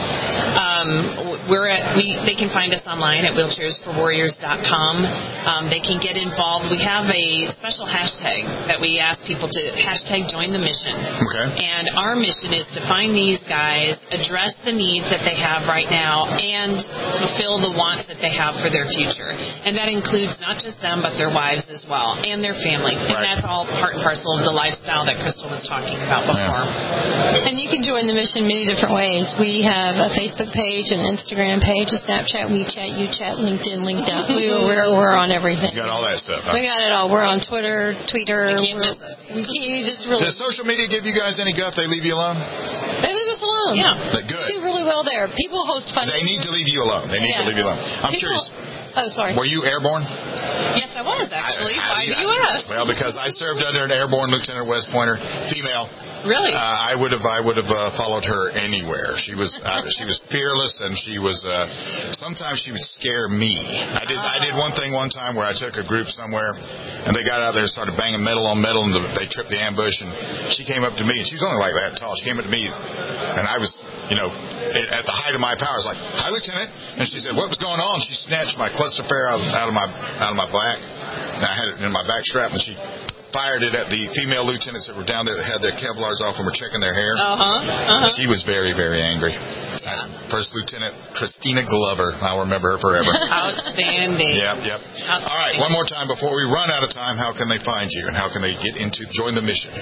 They can find us online at wheelchairsforwarriors.com. They can get involved. We have a special hashtag that we ask people to hashtag join the mission. Okay. And our mission is to find these guys, address the needs that they have right now, and fulfill the wants that they have for their future. And that includes not just them, but their wives as well, and their family. And that's all part and parcel of the lifestyle that Crystal was talking about before. Yeah. And you can join the mission many different ways. We have a Facebook page, an Instagram page, a Snapchat, WeChat, UChat, LinkedIn, LinkedIn. We're on everything. You got all that stuff, huh? We got it all. We're on Twitter, Tweeter. Does social media give you guys any guff? They leave you alone? They leave us alone. Yeah. Good. We do really well there. People host fun. They need to leave you alone. They need to leave you alone. I'm curious. Oh, sorry. Were you airborne? Yes, I was, actually. Why do you ask? Well, because I served under an airborne Lieutenant West Pointer, female. Really? I would have followed her anywhere. She was fearless, and she was. Sometimes she would scare me. I did one thing one time where I took a group somewhere, and they got out there and started banging metal on metal, and they tripped the ambush. And she came up to me, and she was only like that tall. She came up to me, and I was, at the height of my power. I was like, "Hi, Lieutenant," and she said, "What was going on?" She snatched my cluster fair out of my back, and I had it in my back strap, and she fired it at the female lieutenants that were down there that had their Kevlars off and were checking their hair. She was very, very angry. First Lieutenant Christina Glover. I'll remember her forever. Outstanding. Yep. All right, one more time before we run out of time. How can they find you, and how can they join the mission?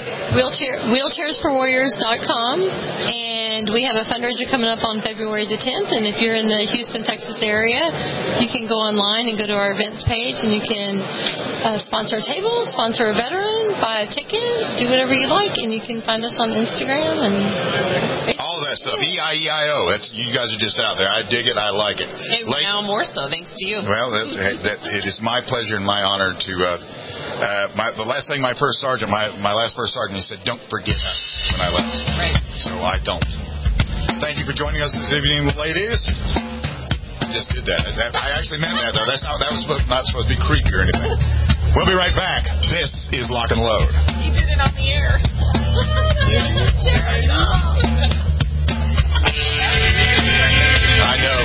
Wheelchairsforwarriors.com, and we have a fundraiser coming up on February the 10th. And if you're in the Houston, Texas area, you can go online and go to our events page, and you can sponsor a table, sponsor a veteran, buy a ticket, do whatever you like, and you can find us on Instagram and Facebook. All that stuff. EIEIO. You guys are just out there. I dig it. I like it. Now more so, thanks to you. Well, it is my pleasure and my honor to. The last thing my last first sergeant, he said, "Don't forget us," when I left. Right. So I don't. Thank you for joining us this evening, ladies. I just did that. I actually meant that, though. That was not supposed to be creepy or anything. We'll be right back. This is Lock and Load. You did it on the air. I know.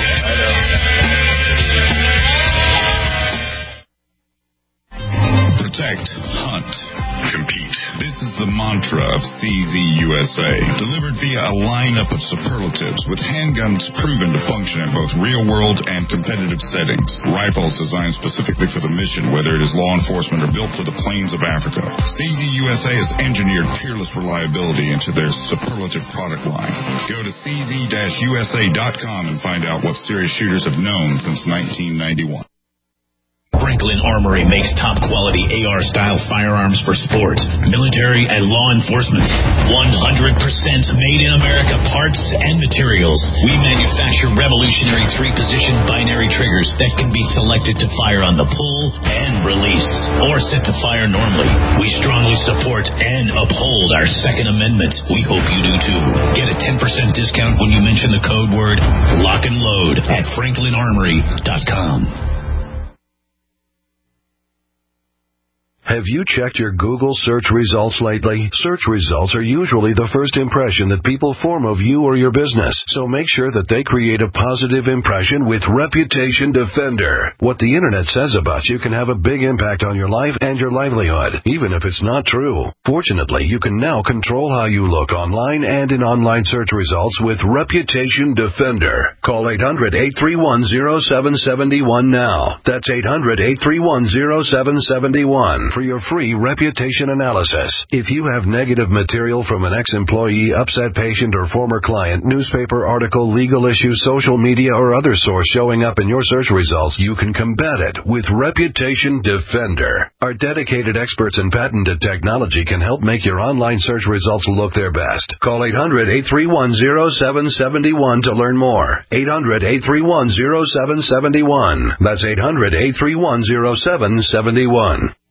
Protect, hunt, compete. This is the mantra of CZ USA, delivered via a lineup of superlatives with handguns proven to function in both real-world and competitive settings. Rifles designed specifically for the mission, whether it is law enforcement or built for the plains of Africa. CZ USA has engineered peerless reliability into their superlative product line. Go to cz-usa.com and find out what serious shooters have known since 1991. Franklin Armory makes top-quality AR-style firearms for sport, military, and law enforcement. 100% made in America parts and materials. We manufacture revolutionary 3-position binary triggers that can be selected to fire on the pull and release, or set to fire normally. We strongly support and uphold our Second Amendment. We hope you do too. Get a 10% discount when you mention the code word Lock and Load at FranklinArmory.com. Have you checked your Google search results lately? Search results are usually the first impression that people form of you or your business, so make sure that they create a positive impression with Reputation Defender. What the internet says about you can have a big impact on your life and your livelihood, even if it's not true. Fortunately, you can now control how you look online and in online search results with Reputation Defender. Call 800-831-0771 now. That's 800-831-0771 for your free reputation analysis. If you have negative material from an ex-employee, upset patient, or former client, newspaper article, legal issue, social media, or other source showing up in your search results, you can combat it with Reputation Defender. Our dedicated experts in patented technology can help make your online search results look their best. Call 800-831-0771 to learn more. 800-831-0771. That's 800-831-0771.